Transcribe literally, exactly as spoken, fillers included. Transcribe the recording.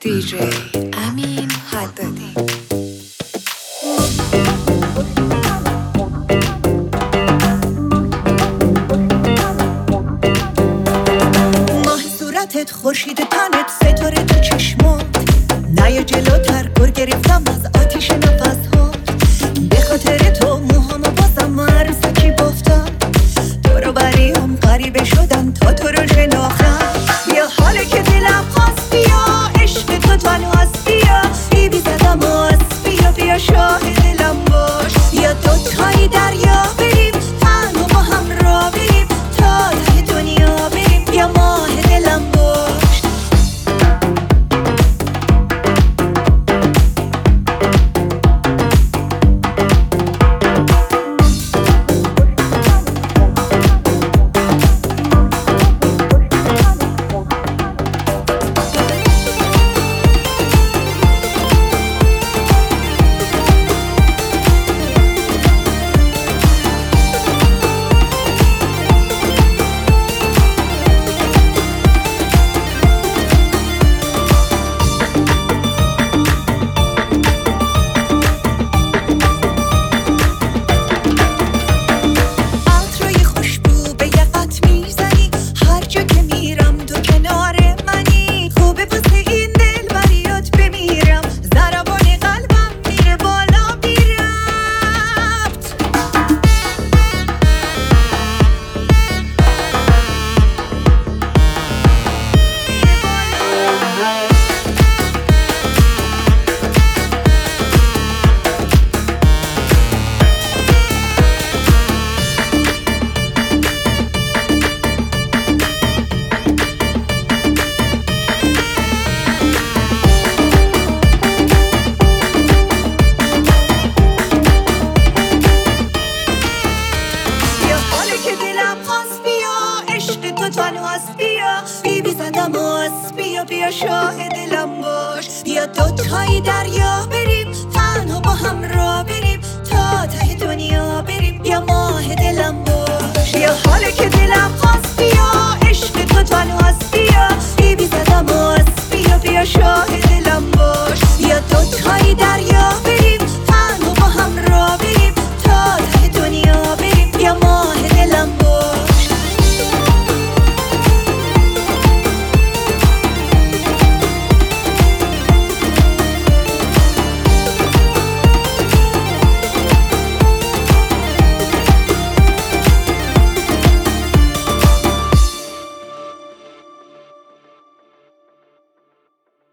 دیجی امین حدادی. ماه صورتت، خورشید تنت، ستاره تو چشمات، نه جلوتر گر گرفتم از آتیش نفس ها. به خاطر تو موهامو بازم عروسکی بافتم، دور و بریم غریبه شدن تا تو رو شناختم. بیا حاله که دلم خواست، بیا عشق تو تنهاست، بیا بی بی زدم و از بیا بیا شاهد دلم باش. بیا دوتایی دریا بریم، تنها با هم را بریم تا ته دنیا بریم، بیا ماه دلم باش. بی بی زدم و از بیا بیا شاهد دلم باش. بیا دوتایی دریا بریم، تنها با هم را بریم تا ته دنیا بریم، بیا ماه دلم باش. بیا حاله که دلم خواست، بیا عشق تو تنها